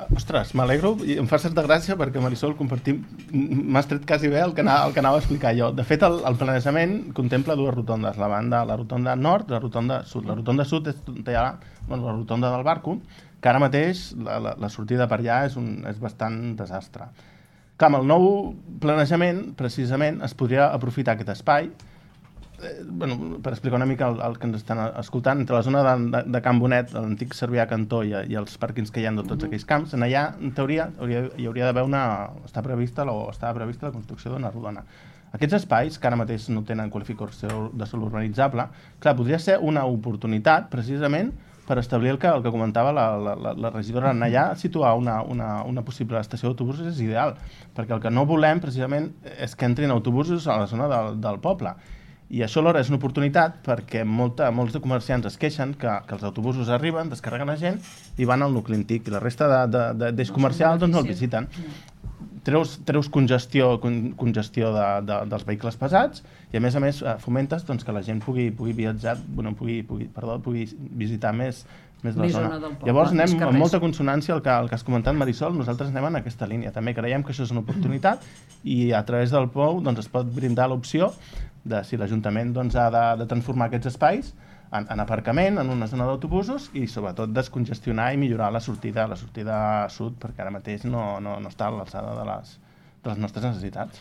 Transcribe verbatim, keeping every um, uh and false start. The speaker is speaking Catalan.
Ostres, m'alegro i em fa certa gràcia perquè, Marisol, compartim... M'has tret quasi bé el que anava, el que anava a explicar jo. De fet, el, el planejament contempla dues rotondes, la banda, la rotonda nord i la rotonda sud. La rotonda sud és ja, bueno, la rotonda del Barco, que ara mateix la, la, la sortida per allà és, un, és bastant desastre. Clar, amb el nou planejament, precisament, es podria aprofitar aquest espai. Eh, bueno, per explicar una mica el, el que ens estan escoltant, entre la zona de, de, de Can Bonet, l'antic Cervià Cantó i, i els pàrquings que hi ha de tots aquells camps, en allà, en teoria, hauria, hi hauria d'haver una... està prevista, o estava prevista la construcció d'una rodona. Aquests espais, que ara mateix no tenen qualificació de sòl urbanitzable, clar, podria ser una oportunitat, precisament, per establir el que, el que comentava la, la, la, la regidora. En allà situar una, una, una possible estació d'autobusos és ideal, perquè el que no volem, precisament, és que entrin autobusos a la zona del, del poble. I això alhora és una oportunitat perquè molta, molts de comerciants es queixen que, que els autobusos arriben, descarreguen la gent i van al nucli antic, i la resta d'eix comercial doncs, no el visiten. Treus, treus congestió, con, congestió de, de, dels vehicles pesats i a més a més fomentes doncs, que la gent pugui, pugui viatjar, bueno, pugui, pugui, perdó, pugui visitar més, més la zona. Llavors anem amb molta consonància al que, al que has comentat, Marisol, nosaltres anem en aquesta línia. També creiem que això és una oportunitat i a través del P O U doncs, es pot brindar l'opció de si l'Ajuntament doncs, ha de, de transformar aquests espais en, en aparcament, en una zona d'autobusos i sobretot descongestionar i millorar la sortida, la sortida sud, perquè ara mateix no, no, no està a l'alçada de les, de les nostres necessitats.